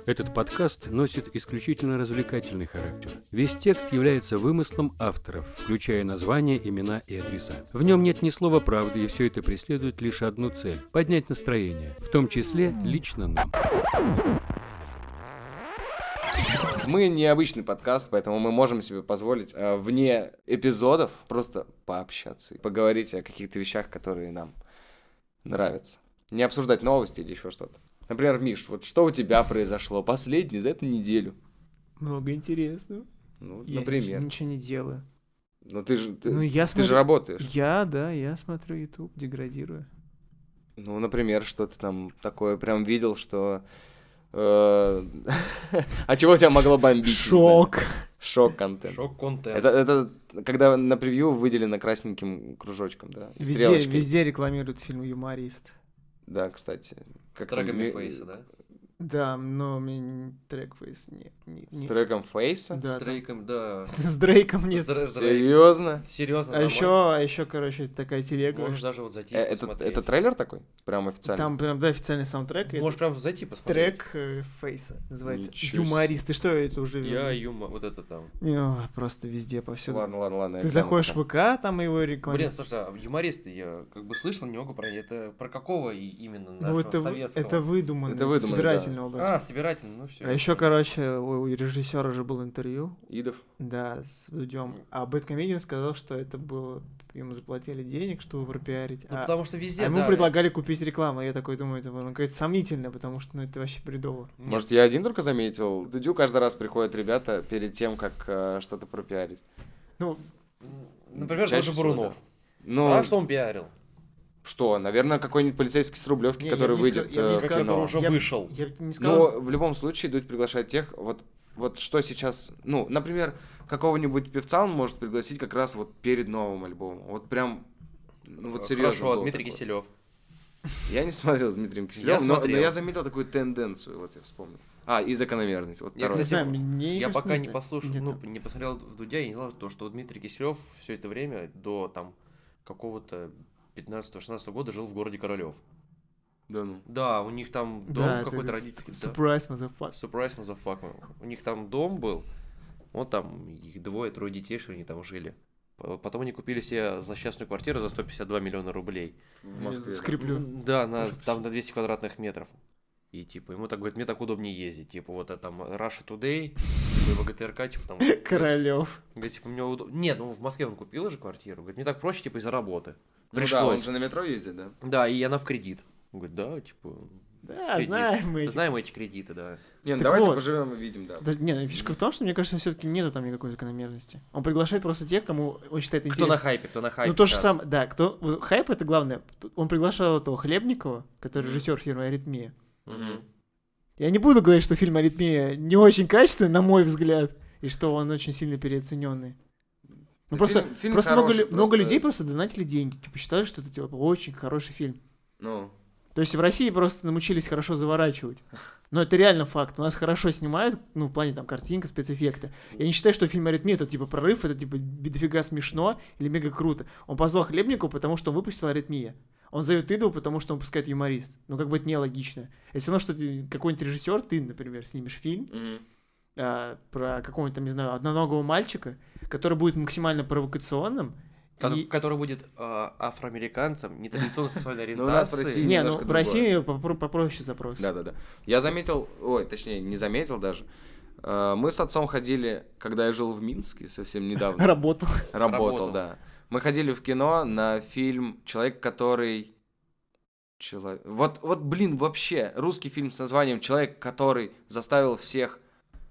Этот подкаст носит исключительно развлекательный характер. Весь текст является вымыслом авторов, включая названия, имена и адреса. В нем нет ни слова правды, и все это преследует лишь одну цель – поднять настроение, в том числе лично нам. Мы необычный подкаст, поэтому мы можем себе позволить вне эпизодов просто пообщаться и поговорить о каких-то вещах, которые нам нравятся. Не обсуждать новости или еще что-то. Например, Миш, вот что у тебя произошло последнюю за эту неделю? Много интересного. Ну, Я например. ничего не делаю. Ну, ты же смотрю... же работаешь. Я смотрю YouTube, деградирую. Ну, например, что ты там такое прям видел, что... А чего тебя могло бомбить? Шок. Шок-контент. Шок-контент. Это когда на превью выделено красненьким кружочком, да? Везде рекламируют фильм «Юморист». Да, кстати. С треками Фейса, да? Да, но у меня трек Фейс не... С треком Фейса? Да, с Дрейком, да. С Дрейком нет. Серьезно? Серьезно. А еще, короче, такая телега. Можешь даже вот зайти посмотреть. Это трейлер такой? Прям официальный? Там прям, да, официальный саундтрек. Можешь прям зайти посмотреть. Трек Фейса называется. Ничего «Юморист». Ты что, это уже... вот это там. Просто везде, повсюду. Ладно. Ты заходишь в ВК, там его рекламируют. Блин, слушай, а юмористы, я как бы слышал, не могу понять, это про какого именно Ну, нашего советского? это выдуманный, собирательный образ. Собирательный, ну все. А еще, короче, у режиссера же было интервью. Идов? Да, с Дудем. А Бэдкомедиан сказал, что это было... Ему заплатили денег, чтобы пропиарить. Ну, потому что везде, ему предлагали купить рекламу. Я такой думаю, это какое-то сомнительно, потому что это вообще бредово. Может, я один только заметил? Дудю каждый раз приходят ребята перед тем, как что-то пропиарить. Ну, например, чаще тот же всего, Бурунов. да. Ну, А что он пиарил? что? Наверное, какой-нибудь полицейский с Рублевки, который выйдет в кино. Который уже вышел. Я бы не сказал... Но в любом случае Дудь приглашает тех, вот что сейчас... Ну, например, какого-нибудь певца он может пригласить как раз вот перед новым альбомом. Вот прям... Ну, вот серьезно. Хорошо, Дмитрий Киселев. Я не смотрел с Дмитрием Киселевым, но я заметил такую тенденцию, вот я вспомнил. И закономерность. Вот я, кстати, я пока не послушал, не посмотрел в Дудя, я не знал, что Дмитрий Киселев все это время до там какого-то 15-16 года жил в городе Королёв. Да ну. Да, у них там дом какой-то родительский. Surprise, motherfucker. Surprise, motherfucker. У них там дом был, вот там их трое детей, что они там жили. Потом они купили себе злосчастную квартиру за 152 миллиона рублей. В Москве. Скреплю. Да, там на 200 квадратных метров. И типа ему так говорит, мне так удобнее ездить. Типа вот это там Russia Today, типа ВГТРК, типа там. Королёв. Говорит, типа мне удобно. Нет, ну в Москве он купил же квартиру. Говорит, мне так проще, типа из-за работы. Пришлось. Ну да, он же на метро ездит, да? Да, и она в кредит. Он говорит, да, типа. Да, кредит. знаем мы эти кредиты, да. Не, ну так давайте вот. поживем и видим, да. Не, фишка в том, что мне кажется, все-таки нету там никакой закономерности. Он приглашает просто тех, кому он считает интересно. Кто на хайпе. Ну то же самое, да, хайп это главное. Он приглашал этого Хлебникова, который режиссер фильма «Аритмия». Я не буду говорить, что фильм «Аритмия» не очень качественный, на мой взгляд, и что он очень сильно переоцененный. Ну просто много людей просто донатили деньги, типа считали, что это типа очень хороший фильм. Ну. То есть в России просто научились хорошо заворачивать. Но это реально факт. У нас хорошо снимают, ну, в плане там картинка, спецэффекты. Я не считаю, что фильм «Аритмия» это типа прорыв, это типа дофига смешно или мега круто. Он позвал Хлебникова, потому что он выпустил «Аритмия». Он зовет Идова, потому что он выпускает «Юморист». Ну, как бы это нелогично. Это все равно, что какой-нибудь режиссер, ты, например, снимешь фильм про какого-нибудь, там, не знаю, одноногого мальчика, который будет максимально провокационным, который будет афроамериканцем, нетрадиционной сексуальной ориентации. Ну, у нас в России не, ну в России попроще запрос. Да. Я заметил, точнее, не заметил даже. Мы с отцом ходили, когда я жил в Минске совсем недавно. Работал, да. Мы ходили в кино на фильм «Человек, который...» Вот, блин, вообще, русский фильм с названием «Человек, который заставил всех...»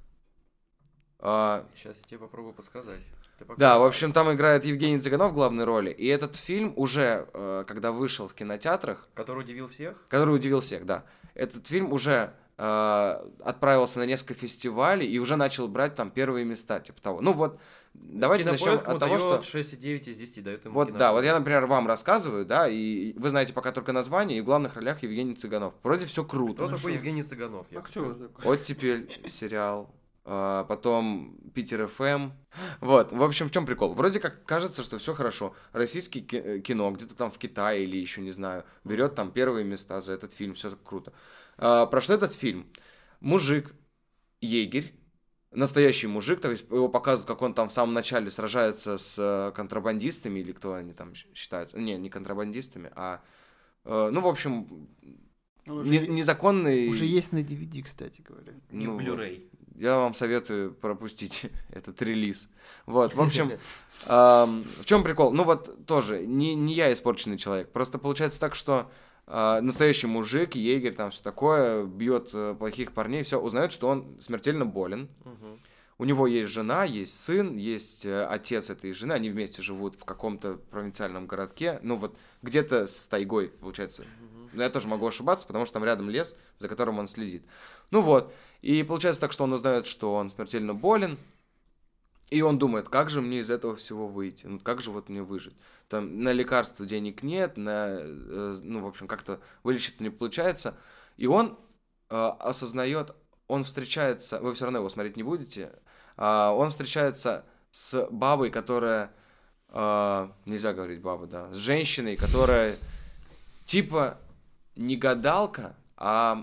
Сейчас я тебе попробую подсказать. Да, в общем, там играет Евгений Цыганов в главной роли. И этот фильм уже, когда вышел в кинотеатрах... Который удивил всех? Который удивил всех, да. Этот фильм уже отправился на несколько фестивалей и уже начал брать там первые места, типа того. Ну вот, давайте начнем от того, что... 6,9 из 10 дает ему Вот, да, вот я, например, вам рассказываю, да, и вы знаете пока только название, и в главных ролях Евгений Цыганов. Вроде все круто. Кто такой Евгений Цыганов? Актер. Оттепель сериал. Потом Питер ФМ. Вот, в общем, в чем прикол? Вроде как кажется, что все хорошо. Российский кино где-то там в Китае или еще не знаю, берет там первые места за этот фильм, все так круто. Про что этот фильм? Мужик егерь, настоящий мужик, то есть его показывают, как он там в самом начале сражается с контрабандистами, или кто они там считаются. Не контрабандистами, а, в общем, незаконный... Уже есть на DVD, кстати говоря. И в Blu-ray. Я вам советую пропустить этот релиз. Вот, в общем, в чем прикол? Ну вот тоже, не я испорченный человек. Просто получается так, что настоящий мужик, егерь, там все такое, бьет плохих парней, все, узнает, что он смертельно болен. У него есть жена, есть сын, есть отец этой жены, они вместе живут в каком-то провинциальном городке, ну вот где-то с тайгой, получается. Но я тоже могу ошибаться, потому что там рядом лес, за которым он следит. Ну вот, и получается так, что он узнает, что он смертельно болен, и он думает, как же мне из этого всего выйти, ну как же вот мне выжить. Там на лекарства денег нет, в общем, как-то вылечиться не получается. И он осознает, он встречается, вы все равно его смотреть не будете, он встречается с бабой, которая, нельзя говорить баба, да, с женщиной, которая типа не гадалка, а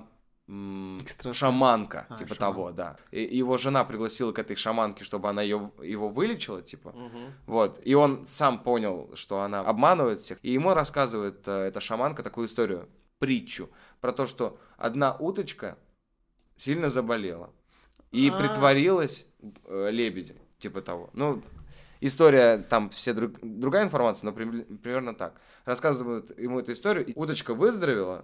шаманка, типа того, да. И его жена пригласила к этой шаманке, чтобы она его вылечила, типа. Вот. И он сам понял, что она обманывает всех. И ему рассказывает эта шаманка такую историю, притчу, про то, что одна уточка сильно заболела и притворилась лебедем, типа того. Ну, история, там все другая информация, но примерно так. Рассказывают ему эту историю, и уточка выздоровела,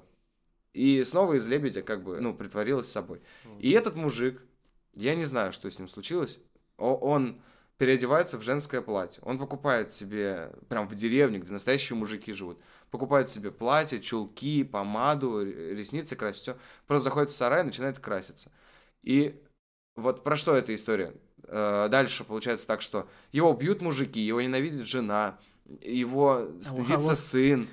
и снова из лебедя как бы, притворилась собой. И этот мужик, я не знаю, что с ним случилось, он переодевается в женское платье. Он покупает себе, прям в деревне, где настоящие мужики живут, покупает себе платье, чулки, помаду, ресницы красит, все. Просто заходит в сарай и начинает краситься. И вот про что эта история? Дальше получается так, что его бьют мужики, его ненавидит жена, его стыдится сын,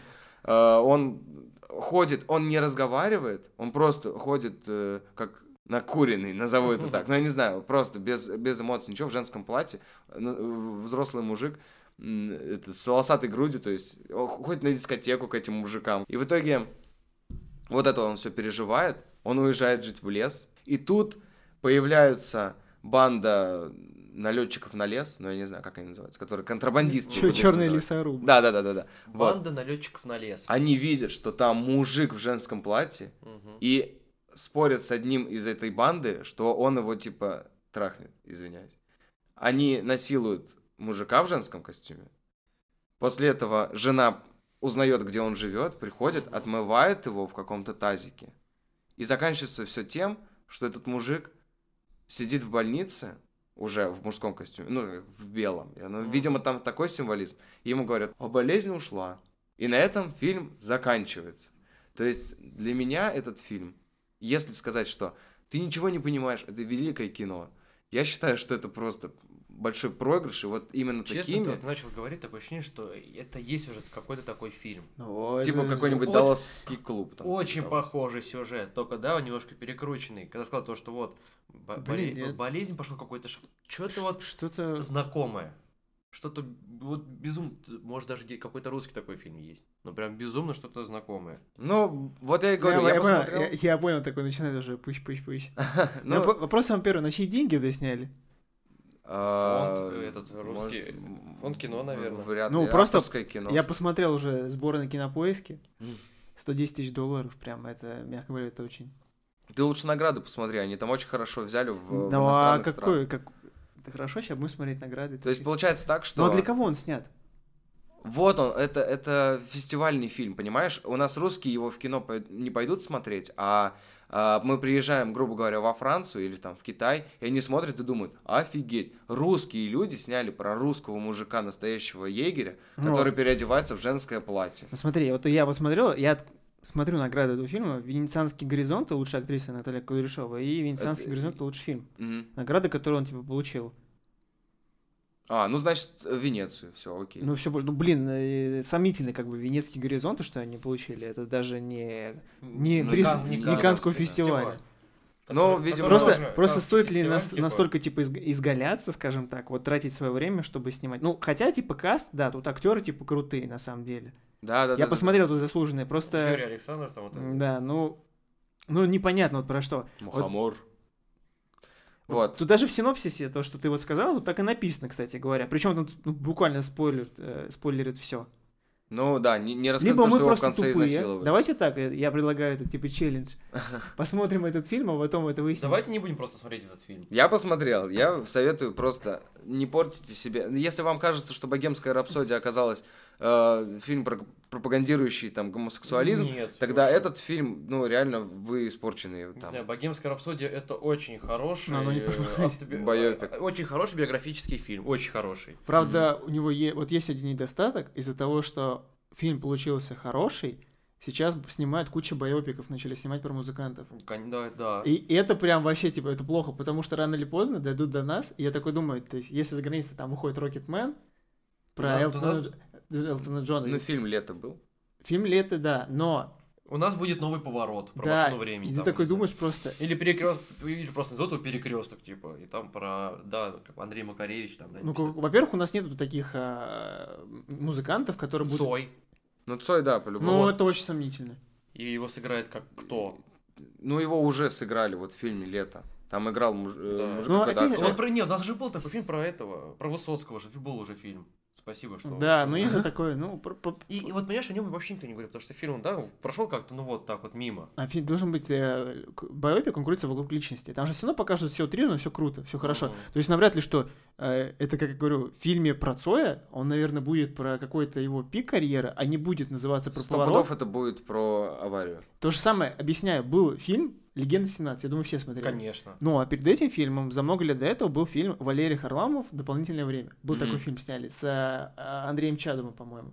он ходит, он не разговаривает, он просто ходит как накуренный, назову это так, я не знаю, просто без эмоций, ничего, в женском платье, взрослый мужик, с волосатой грудью, то есть он ходит на дискотеку к этим мужикам. И в итоге вот это он все переживает, он уезжает жить в лес, и тут появляются банда налетчиков на лес, я не знаю, как они называются, которые контрабандисты. Черные лесорубы. Да. Банда налетчиков на лес. Они видят, что там мужик в женском платье, и спорят с одним из этой банды, что он его типа трахнет, извиняюсь. Они насилуют мужика в женском костюме. После этого жена узнает, где он живет, приходит, отмывает его в каком-то тазике. И заканчивается все тем, что этот мужик сидит в больнице, уже в мужском костюме, в белом. Видимо, там такой символизм. И ему говорят, болезнь ушла. И на этом фильм заканчивается. То есть для меня этот фильм, если сказать, что ты ничего не понимаешь, это великое кино, я считаю, что это просто большой проигрыш, и вот именно такими... Честно, ты начал говорить, такое ощущение, что это есть уже какой-то такой фильм. Типа какой-нибудь Далласский клуб. Там, очень похожий сюжет, только, он немножко перекрученный. Когда сказал то, что вот болезнь пошла какой-то... Что-то знакомое. Что-то вот безумно... Может, даже какой-то русский такой фильм есть. Прям безумно что-то знакомое. Вот я и говорю, я посмотрел... Я понял, такой начинает уже пыщ. Вопрос вам первый, на чьи деньги это сняли? Этот русский... Фонд кино, наверное. Вряд ли. Просто кино. Я посмотрел уже сборы на Кинопоиске. $110 тысяч, прям это, мягко говоря, это очень... Ты лучше награды посмотри, они там очень хорошо взяли в иностранных странах. Это хорошо, сейчас будем смотреть награды. То есть получается так, что... Ну а для кого он снят? Вот он, это фестивальный фильм, понимаешь? У нас русские его в кино не пойдут смотреть, а мы приезжаем, грубо говоря, во Францию или там в Китай, и они смотрят и думают, офигеть, русские люди сняли про русского мужика, настоящего егеря, который переодевается в женское платье. Ну смотри, вот я посмотрел, смотрю награды этого фильма, «Венецианский горизонт» — лучшая актриса Наталья Кудряшова, и «Венецианский горизонт» — лучший фильм. Награды, которые он получил. Значит, Венецию, все, окей. Сомнительный «Венецкий горизонт», что они получили, это даже не Каннского фестиваля. Видимо... Просто стоит ли настолько, изгаляться, скажем так, вот тратить свое время, чтобы снимать. Хотя, каст, да, тут актеры, крутые, на самом деле. Да. Я посмотрел тут заслуженные, просто... Юрий Александров там вот это. Да, непонятно вот про что. Мухомор. Вот. Тут даже в синопсисе то, что ты вот сказал, тут так и написано, кстати говоря. Причем тут буквально спойлерит все. Ну да, не рассказывай Либо то, мы что его в просто конце тупые. изнасиловали. Давайте так, я предлагаю это типа челлендж. Посмотрим этот фильм, а потом это выясним. Давайте не будем просто смотреть этот фильм. Я посмотрел, я советую просто не портите себе. Если вам кажется, что «Богемская рапсодия» оказалась фильм, пропагандирующий там гомосексуализм, Нет, тогда вообще. этот фильм, ну реально вы испорченные. Не Там. знаю, «Богемская рапсодия» — это очень хороший, Байопик. очень хороший биографический фильм, очень хороший. Правда, у него вот есть один недостаток из-за того, что фильм получился хороший. Сейчас снимают кучу байопиков, начали снимать про музыкантов. Да. И это прям вообще, типа, это плохо, потому что рано или поздно дойдут до нас, и я такой думаю, то есть, если за границей там выходит Рокетмен, про Элтона Джона. Ну, фильм «Лето» был. Фильм «Лето», да, но... У нас будет новый поворот про да, машину времени. и ты такой думаешь просто... Или перекресток, видишь, просто назовут его перекресток, типа, и там про, да, как Андрей Макаревич там, да. Ну, во-первых, у нас нету таких музыкантов, которые будут... Цой. Ну, Цой, да, по-любому. Ну, это очень сомнительно. И его сыграет как кто? Ну, его уже сыграли вот в фильме «Лето». Там играл мужик, Ну, когда опять- актер. Нет, у нас же был такой фильм про этого, про Высоцкого же, был уже фильм. Спасибо, что... Да, ну это такое, ну... И вот, понимаешь, о нем вообще никто не говорит, потому что фильм, да, прошел как-то, ну вот так вот, мимо. А фильм должен быть... Байопик, он крутится вокруг личности. Там же все равно покажут все утрированно, все круто, все хорошо. То есть навряд ли, что это, как я говорю, в фильме про Цоя, он, наверное, будет про какой-то его пик карьеры, а не будет называться про 100 поворот. пудов это будет про аварию. То же самое, объясняю, был фильм «Легенда 17», я думаю, все смотрели. Конечно. Ну, а перед этим фильмом, за много лет до этого, был фильм Валерий Харламов «Дополнительное время». Был такой фильм, сняли с Андреем Чадовым, по-моему.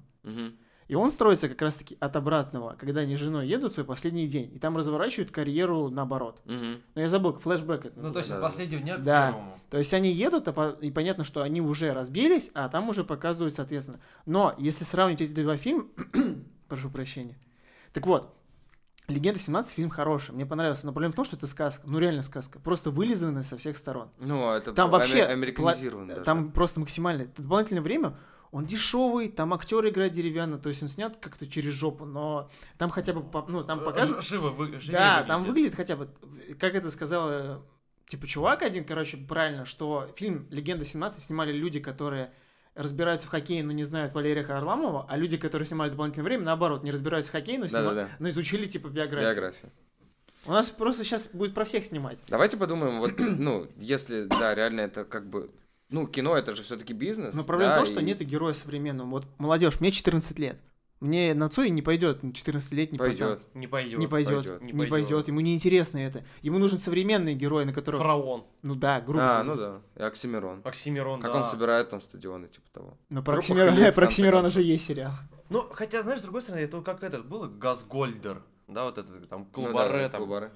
И он строится как раз-таки от обратного, когда они с женой едут в свой последний день, и там разворачивают карьеру наоборот. Но я забыл, флешбэк это называется. Ну, то есть с последнего дня к Да. первому. То есть они едут, и понятно, что они уже разбились, а там уже показывают, соответственно. Но если сравнить эти два фильма, прошу прощения. Так вот, «Легенда 17» фильм хороший, мне понравился, но проблема в том, что это сказка, ну реально сказка, просто вылизанная со всех сторон. Ну, это Там вообще американизировано даже. Там просто максимально дополнительное время, он дешевый, там актер играет деревянно, то есть он снят как-то через жопу, но там хотя бы, ну там показывают... Живо Да, там выглядит хотя бы, как это сказал, типа чувак один, короче, правильно, что фильм «Легенда 17» снимали люди, которые разбираются в хоккее, но не знают Валерия Харламова, а люди, которые снимали «Дополнительное время», наоборот, не разбираются в хоккее, но изучили типа биографию. У нас просто сейчас будет про всех снимать. Давайте подумаем, вот, ну, если, да, реально это как бы... Ну, кино это же все-таки бизнес. Но проблема да, в том, что нету героя современного. Вот молодежь, мне 14 лет. Мне на Цой не пойдет 14-летний пацан. Не пойдет. Не пойдет. Ему неинтересно это. Ему нужен современный герой, на которого... Фараон. Ну да, грубо. ну да. И Оксимирон. Как он собирает там стадионы, типа того. Но про Оксимирона же есть сериал. Ну, хотя, знаешь, с другой стороны, это как этот был Газгольдер. Да, вот этот там Клубаре. Клубаре.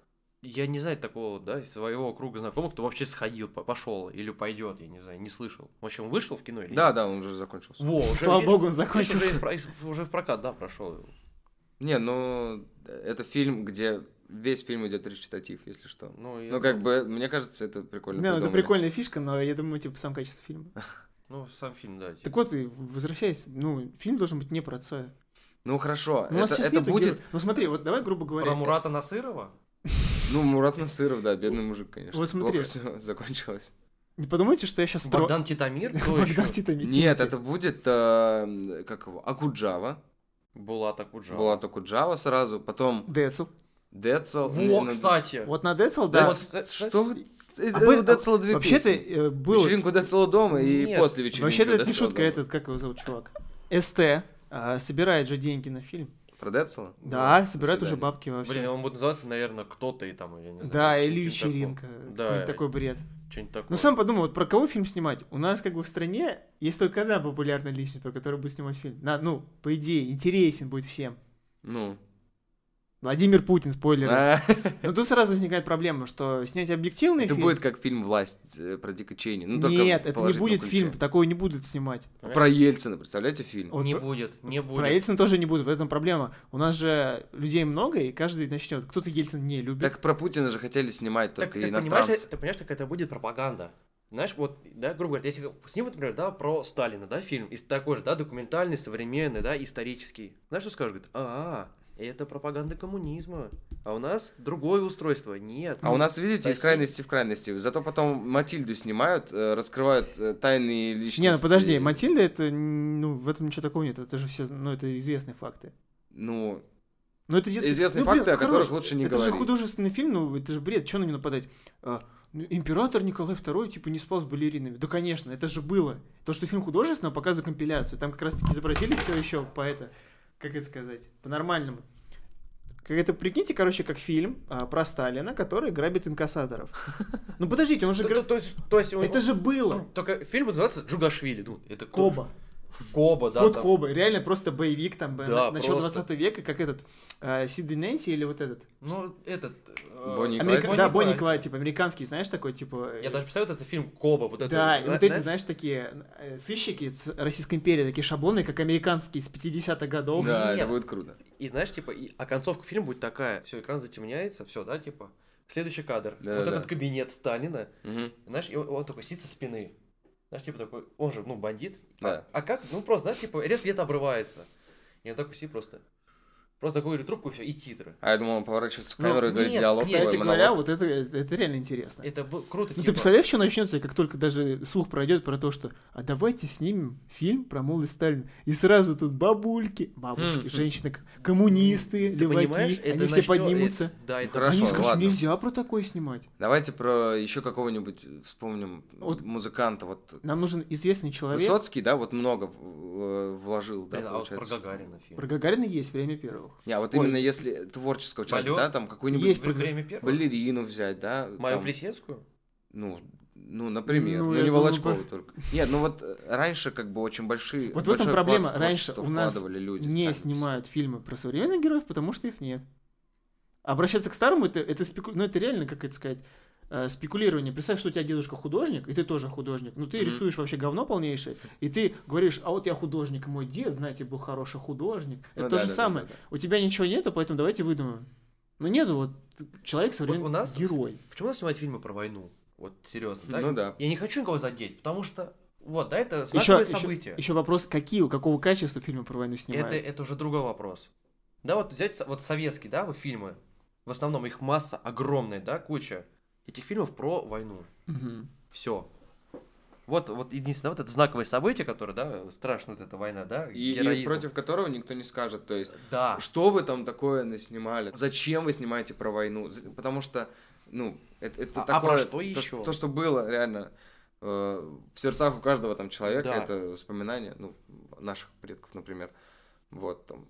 Я не знаю такого, да, из своего круга знакомых, кто вообще сходил, пошел или пойдет, я не знаю, не слышал. В общем, вышел в кино или нет? Да, он уже закончился. Слава богу, он закончился. Уже в прокат, да, прошел. Не, ну, это фильм, где весь фильм идет речитатив, если что. Ну, как бы, мне кажется, это прикольно. Да, это прикольная фишка, но я думаю, типа, сам качество фильма. Ну, сам фильм, да. Так вот, возвращаясь, ну, фильм должен быть не про Цоя. Ну, хорошо, это будет... Ну, смотри, вот давай, грубо говоря... Про Мурата Насырова? Ну, Мурат Насыров, да, бедный мужик, конечно. Вот смотри. Плохо все закончилось. Не подумайте, что я сейчас... Богдан Титамир? Богдан Титамир. Нет, это будет, как его, Акуджава. Булат Акуджава сразу, потом... Децл. Во, кстати. Вот на Децл, да. Что? У Децла две песни. Вообще-то был... Вечеринку Децла дома и после вечеринки Вообще-то это не шутка, этот, как его зовут, чувак? СТ собирает же деньги на фильм. Про Децла? Да, собирают уже бабки вообще. Блин, он будет называться, наверное, кто-то и там, я не знаю. Да, или вечеринка. Да. Такой бред. Что-нибудь такое. Ну, сам подумал, вот про кого фильм снимать? У нас как бы в стране есть только одна популярная личность, про которую будет снимать фильм. Ну, по идее, интересен будет всем. Ну... Владимир Путин, спойлеры. Но тут сразу возникает проблема, что снять объективный фильм... Это будет как фильм «Власть» про Дика Чейни. Нет, это не будет фильм, такой не будут снимать. Про Ельцина, представляете, фильм? Не будет. Про Ельцина тоже не будет, в этом проблема. У нас же людей много, и каждый начнет. Кто-то Ельцин не любит. Так про Путина же хотели снимать только иностранцы. Ты понимаешь, как это будет пропаганда? Знаешь, вот, да, грубо говоря, если снимут, например, да, про Сталина, да, фильм, такой же, да, документальный, современный, да, исторический. Знаешь, что скажут? Говорит, это пропаганда коммунизма. А у нас другое устройство. Нет. А у нас, видите, из крайности в крайности. Зато потом Матильду снимают, раскрывают тайные личности. Не, ну подожди, Матильда это, ну, в этом ничего такого нет. Это же все, ну, это известные факты. Ну, это известные факты, о которых лучше не говорить. Это же художественный фильм, ну, это же бред. Что на него нападать? Император Николай II, типа, не спал с балеринами. Да, конечно, это же было. То, что фильм художественный, показывает компиляцию. Там как раз-таки изобразили все еще по это, как это сказать, по-нормальному. Это, прикиньте, короче, как фильм про Сталина, который грабит инкассаторов. Ну, подождите, он же... Это же было. Только фильм называется «Джугашвили». Это Коба. Коба, да. Вот Коба, реально просто боевик там, начало 20 века, как этот, Сид и Нэнси или вот этот? Ну, этот... Бонни и Клайд. Да, Бонни и Клайд, типа, американский, знаешь, такой, типа... Я даже представляю, это фильм Коба, вот это... Да, и вот эти, знаешь, такие сыщики с Российской империи, такие шаблоны, как американские с 50-х годов. Да, это будет круто. И знаешь, типа, а концовка фильма будет такая, все, экран затемняется, все, да, типа, следующий кадр, этот кабинет Сталина, знаешь, и он такой сидит со спины. Знаешь, типа такой, он же, ну, бандит. Да. А как? Ну, просто, знаешь, типа, резко где-то обрывается. И он такой сидит просто такую трубку, и все, и титры. А я думал, он поворачивается в камеру и говорит диалог. Кстати говоря, вот это реально интересно. Это круто. Ну, ты представляешь, что начнется, как только даже слух пройдет про то, что а давайте снимем фильм про молодость Сталина. И сразу тут бабушки, женщины, коммунисты, леваки, они все поднимутся. Да, это хорошо, они скажут, ладно. нельзя про такое снимать. Давайте про еще какого-нибудь вспомним музыканта. Нам нужен известный человек. Высоцкий, да, вот много вложил, да, получается. получается. Про Гагарина фильм. Про Гагарина есть «Время первых». Не, а вот именно если творческого человека, да, там какую-нибудь есть «Время первых». балерину взять, да. Мою Плесецкую? Ну, например, не Волочкову только. Нет, ну вот раньше как бы очень большие... Вот в этом проблема. Раньше у нас люди не снимают фильмы про современных героев, потому что их нет. Обращаться к старому, это реально, как это сказать, спекулирование. Представь, что у тебя дедушка художник, и ты тоже художник. Ну, ты рисуешь вообще говно полнейшее, и ты говоришь, а вот я художник, мой дед, знаете, был хороший художник. Это то же самое. У тебя ничего нету, поэтому давайте выдумаем. Но нету, вот человек современный герой. Почему у нас снимают фильмы про войну? Вот серьезно, да? Ну да. Я не хочу никого задеть, потому что, вот, да, это знаковые события. Еще вопрос, какого качества фильмы про войну снимают? Это уже другой вопрос. Да, вот взять вот советские, да, фильмы, в основном их масса огромная, да, куча этих фильмов про войну. Все. Вот единственное, вот это знаковое событие, которое, да, страшно, вот эта война, да, и против которого никто не скажет, то есть, да. Что вы там такое наснимали, зачем вы снимаете про войну, потому что, ну, это такое... про что еще? То, что было реально в сердцах у каждого там человека, да. Это воспоминания, ну, наших предков, например, вот, там.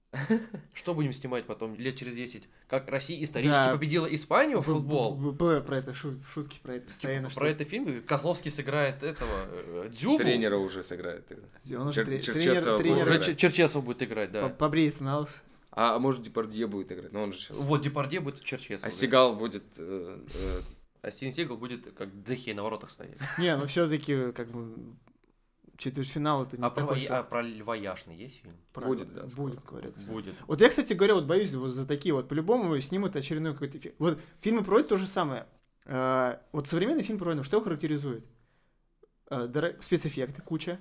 Что будем снимать потом, лет через 10? Как Россия исторически победила Испанию в футбол? Было про это, шутки про это постоянно. Про это фильм Козловский сыграет этого, Дзюбу. Тренера уже сыграет. Он уже Черчесов будет играть, да. Побрейся на ус. А может Депардье будет играть, но он же сейчас... Вот Депардье будет Черчесов. А Сигал будет... А Стивен Сигал будет как Дехей на воротах стоять. Не, ну все-таки как бы... Четвертьфинал это не такой... А про Льва Яшина есть фильм? Будет, да. Будет, говорят. Будет. Вот я, кстати говоря, вот боюсь вот за такие вот, по-любому снимут очередной какой-то фильм. Вот фильмы про это то же самое. Вот современный фильм про войну, что его характеризует? Спецэффекты, куча.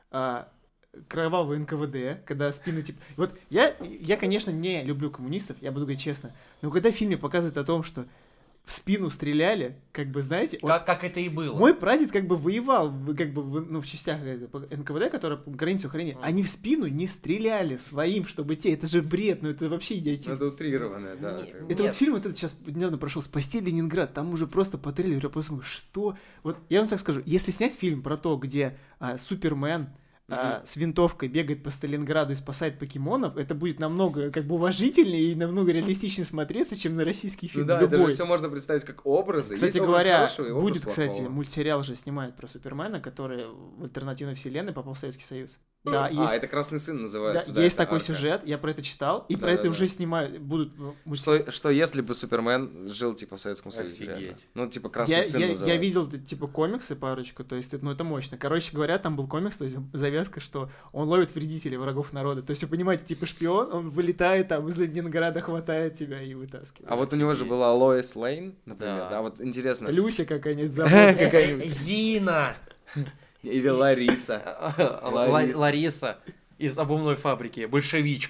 Кровавый НКВД, когда спины типа... Вот я, конечно, не люблю коммунистов, я буду говорить честно, но когда в фильме показывают о том, что в спину стреляли, как бы, знаете... Как это и было. Мой прадед как бы воевал, как бы, ну, в частях НКВД, которые границу хранили. Они в спину не стреляли своим, чтобы те... Это же бред, ну это вообще идиотизм. Это утрированное, да. Это вот фильм, вот этот сейчас недавно прошел, «Спасти Ленинград», там уже просто по трейлеру, я просто думаю, что... Вот я вам так скажу, если снять фильм про то, где Супермен с винтовкой бегает по Сталинграду и спасает покемонов, это будет намного как бы уважительнее и намного реалистичнее смотреться, чем на российский фильм. Ну да, это же все можно представить как образы. Кстати говоря, будет, кстати, мультсериал же снимает про Супермена, который в альтернативной вселенной попал в Советский Союз. Да, есть... это «Красный сын» называется. Да, есть такой сюжет, я про это читал, и про это уже снимают, будут... Что если бы Супермен жил, типа, в Советском Союзе, реально? Ну, типа, «Красный сын» называется. Я видел, типа, комиксы парочку, то есть, ну, это мощно. Короче говоря, там был комикс, то есть, завязка, что он ловит вредителей, врагов народа. То есть, вы понимаете, типа, шпион, он вылетает там из Ленинграда, хватает тебя и вытаскивает. А вот у него же была Лоис Лейн, например, да, вот интересно. Люся какая-нибудь, забота какая-нибудь. Зина! Или Лариса. Лариса из обувной фабрики, большевичка.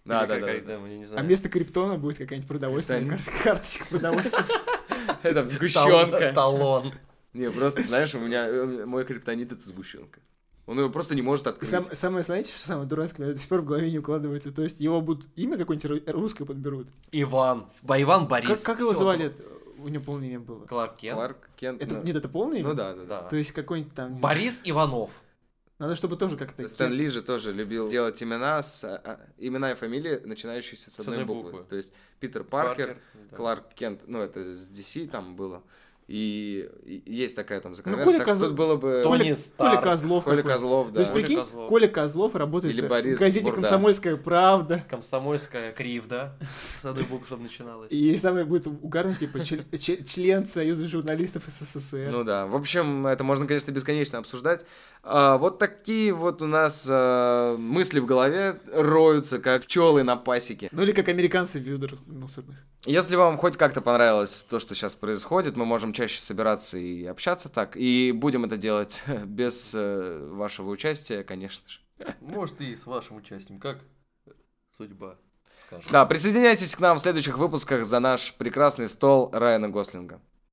Да. А вместо криптона будет какая-нибудь продовольственная карточка продовольствия. Это сгущенка. Талон. Не, просто, знаешь, у меня мой криптонит — это сгущенка. Он его просто не может открыть. Самое, знаете, что самое дурацкое? До сих пор в голове не укладывается. То есть его будут имя какое-нибудь русское подберут. Иван Борис. Как его звали? У него полное имя было. Кларк Кент. Нет, это полное имя? Ну да. То есть какой-нибудь там... Борис Иванов. Надо, чтобы тоже как-то... Стэн Ли же тоже любил делать имена и фамилии, начинающиеся с одной буквы. То есть Питер Паркер, Кларк Кент, это с DC там было. И есть такая там закономерность, так что тут было бы... Коля Козлов. Да. То есть, прикинь, Коля Козлов работает в газете «Комсомольская правда». «Комсомольская крив», да? С одной буквы, чтобы начиналось. И самое будет угарно, типа, член Союза журналистов СССР. Ну да, в общем, это можно, конечно, бесконечно обсуждать. Вот такие вот у нас мысли в голове роются, как пчелы на пасеке. Ну или как американцы в ведрах мусорных. Если вам хоть как-то понравилось то, что сейчас происходит, мы можем чаще собираться и общаться так. И будем это делать без вашего участия, конечно же. Может, и с вашим участием. Как судьба скажет. Да, присоединяйтесь к нам в следующих выпусках за наш прекрасный стол Райана Гослинга.